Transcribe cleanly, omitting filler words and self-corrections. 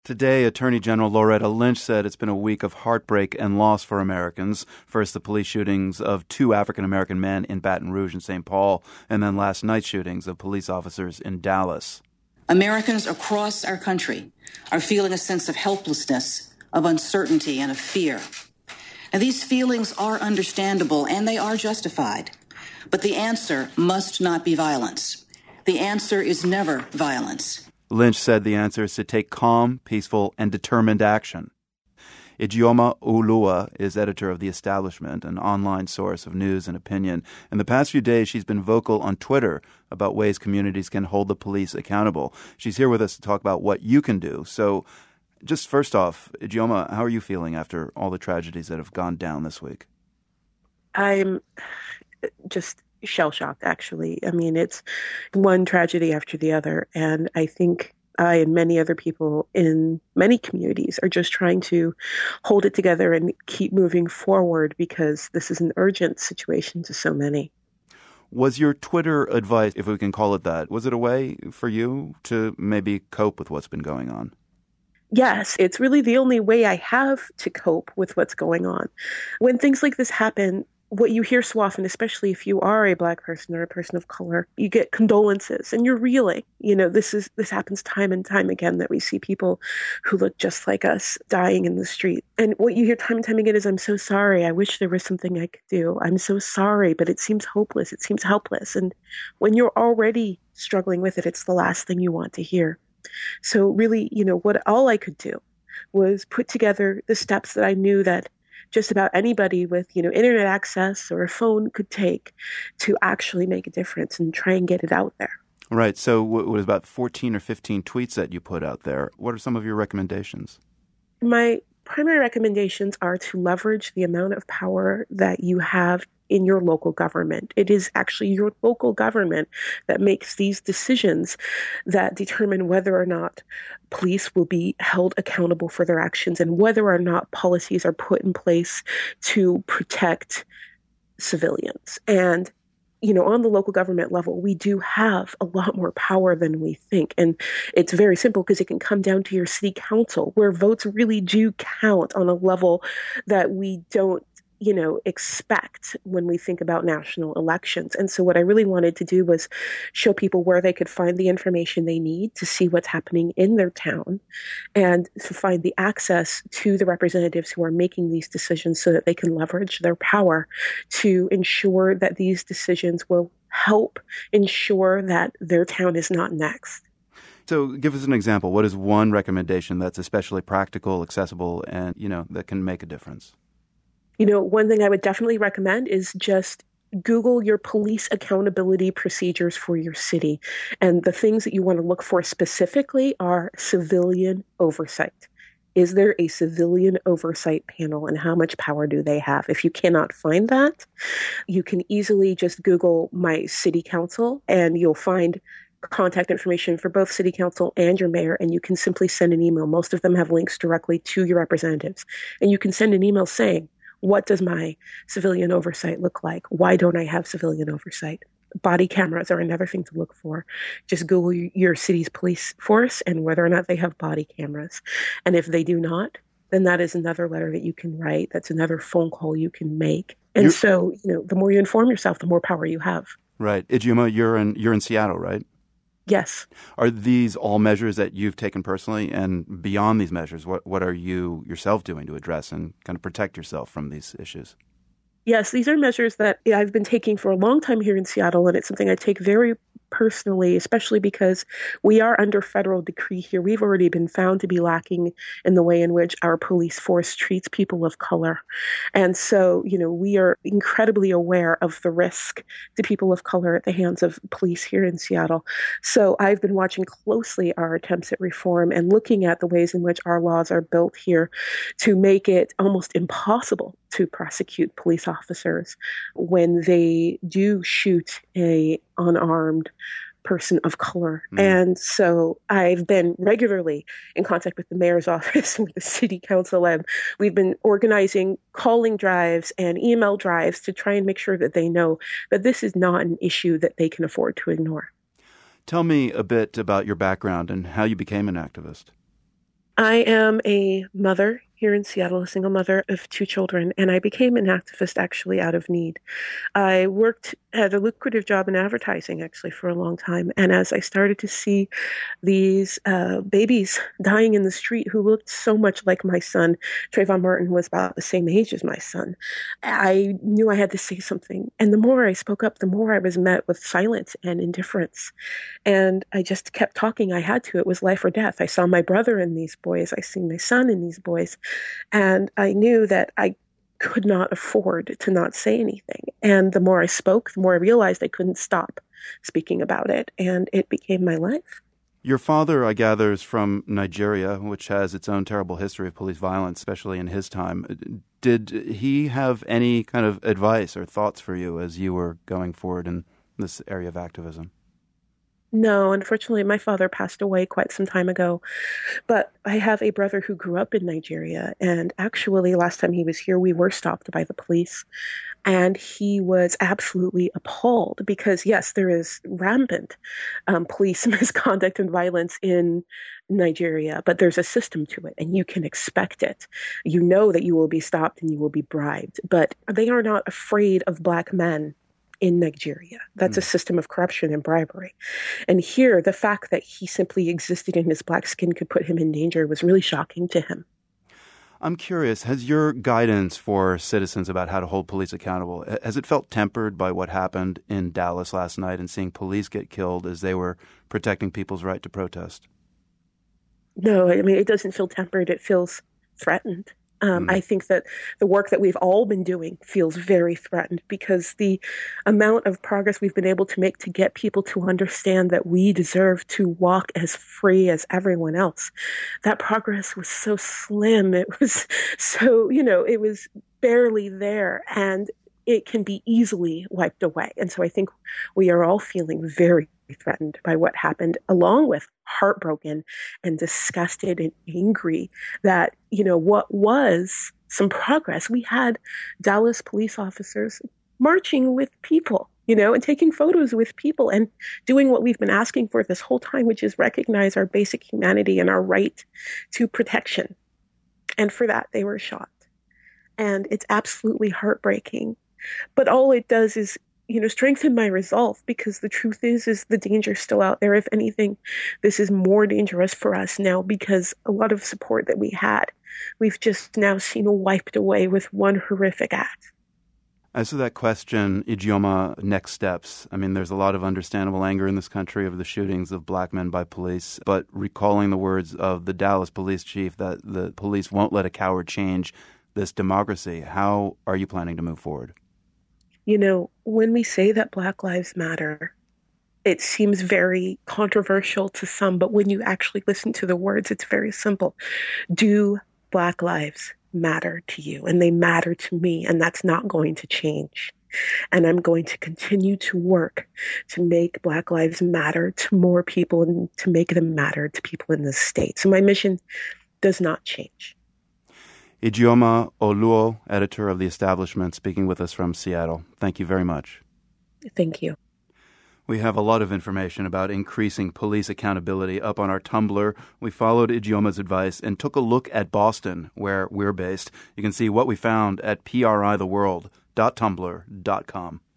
Today, Attorney General Loretta Lynch said it's been a week of heartbreak and loss for Americans. First, the police shootings of two African-American men in Baton Rouge and St. Paul, and then last night's shootings of police officers in Dallas. Americans across our country are feeling a sense of helplessness, of uncertainty, and of fear. And these feelings are understandable and they are justified. But the answer must not be violence. The answer is never violence. Lynch said the answer is to take calm, peaceful, and determined action. Ijeoma Oluwa is editor of The Establishment, an online source of news and opinion. In the past few days, she's been vocal on Twitter about ways communities can hold the police accountable. She's here with us to talk about what you can do. So just first off, Ijeoma, how are you feeling after all the tragedies that have gone down this week? I'm just shell-shocked, actually. I mean, it's one tragedy after the other. And I think I and many other people in many communities are just trying to hold it together and keep moving forward because this is an urgent situation to so many. Was your Twitter advice, if we can call it that, was it a way for you to maybe cope with what's been going on? Yes, it's really the only way I have to cope with what's going on. When things like this happen, what you hear so often, especially if you are a Black person or a person of color, you get condolences and you're reeling. You know, this happens time and time again that we see people who look just like us dying in the street. And what you hear time and time again is, I'm so sorry. I wish there was something I could do. I'm so sorry, but it seems hopeless. It seems helpless. And when you're already struggling with it, it's the last thing you want to hear. So really, what all I could do was put together the steps that I knew that just about anybody with, internet access or a phone could take to actually make a difference and try and get it out there. Right. So what was about 14 or 15 tweets that you put out there? What are some of your recommendations? My primary recommendations are to leverage the amount of power that you have in your local government. It is actually your local government that makes these decisions that determine whether or not police will be held accountable for their actions and whether or not policies are put in place to protect civilians. And on the local government level, we do have a lot more power than we think. And it's very simple because it can come down to your city council, where votes really do count on a level that we don't expect when we think about national elections. And so what I really wanted to do was show people where they could find the information they need to see what's happening in their town and to find the access to the representatives who are making these decisions so that they can leverage their power to ensure that these decisions will help ensure that their town is not next. So give us an example. What is one recommendation that's especially practical, accessible, and, that can make a difference? One thing I would definitely recommend is just Google your police accountability procedures for your city. And the things that you want to look for specifically are civilian oversight. Is there a civilian oversight panel and how much power do they have? If you cannot find that, you can easily just Google my city council and you'll find contact information for both city council and your mayor, and you can simply send an email. Most of them have links directly to your representatives. And you can send an email saying, what does my civilian oversight look like? Why don't I have civilian oversight? Body cameras are another thing to look for. Just Google your city's police force and whether or not they have body cameras. And if they do not, then that is another letter that you can write. That's another phone call you can make. And so, the more you inform yourself, the more power you have. Right. Ijeoma, you're in Seattle, right? Yes. Are these all measures that you've taken personally? And beyond these measures, what are you yourself doing to address and kind of protect yourself from these issues? Yes, these are measures that I've been taking for a long time here in Seattle, and it's something I take very personally, especially because we are under federal decree here. We've already been found to be lacking in the way in which our police force treats people of color. And so, we are incredibly aware of the risk to people of color at the hands of police here in Seattle. So I've been watching closely our attempts at reform and looking at the ways in which our laws are built here to make it almost impossible to prosecute police officers when they do shoot a unarmed person of color. And so I've been regularly in contact with the mayor's office and with the city council, and we've been organizing calling drives and email drives to try and make sure that they know that this is not an issue that they can afford to ignore. Tell me a bit about your background and how you became an activist. I am a mother here in Seattle, a single mother of two children, and I became an activist actually out of need. I worked at a lucrative job in advertising actually for a long time, and as I started to see these babies dying in the street who looked so much like my son, Trayvon Martin was about the same age as my son, I knew I had to say something. And the more I spoke up, the more I was met with silence and indifference. And I just kept talking. I had to. It was life or death. I saw my brother in these boys. I see my son in these boys. And I knew that I could not afford to not say anything. And the more I spoke, the more I realized I couldn't stop speaking about it. And it became my life. Your father, I gather, is from Nigeria, which has its own terrible history of police violence, especially in his time. Did he have any kind of advice or thoughts for you as you were going forward in this area of activism? No, unfortunately, my father passed away quite some time ago. But I have a brother who grew up in Nigeria. And actually, last time he was here, we were stopped by the police. And he was absolutely appalled because, yes, there is rampant police misconduct and violence in Nigeria, but there's a system to it and you can expect it. You know that you will be stopped and you will be bribed, but they are not afraid of Black men in Nigeria. That's a system of corruption and bribery. And here, the fact that he simply existed in his Black skin could put him in danger was really shocking to him. I'm curious, has your guidance for citizens about how to hold police accountable, has it felt tempered by what happened in Dallas last night and seeing police get killed as they were protecting people's right to protest? No, I mean, it doesn't feel tempered. It feels threatened. I think that the work that we've all been doing feels very threatened because the amount of progress we've been able to make to get people to understand that we deserve to walk as free as everyone else, that progress was so slim. It was so, it was barely there and it can be easily wiped away. And so I think we are all feeling very threatened by what happened, along with heartbroken and disgusted and angry that, what was some progress. We had Dallas police officers marching with people, and taking photos with people and doing what we've been asking for this whole time, which is recognize our basic humanity and our right to protection. And for that, they were shot. And it's absolutely heartbreaking. But all it does is strengthen my resolve because the truth is the danger's still out there. If anything, this is more dangerous for us now because a lot of support that we had, we've just now seen wiped away with one horrific act. As to that question, Ijeoma, next steps. I mean, there's a lot of understandable anger in this country over the shootings of Black men by police, but recalling the words of the Dallas police chief that the police won't let a coward change this democracy, how are you planning to move forward? When we say that Black Lives Matter, it seems very controversial to some, but when you actually listen to the words, it's very simple. Do Black lives matter to you? And they matter to me, and that's not going to change. And I'm going to continue to work to make Black lives matter to more people and to make them matter to people in this state. So my mission does not change. Ijeoma Oluo, editor of The Establishment, speaking with us from Seattle. Thank you very much. Thank you. We have a lot of information about increasing police accountability up on our Tumblr. We followed Ijeoma's advice and took a look at Boston, where we're based. You can see what we found at pritheworld.tumblr.com.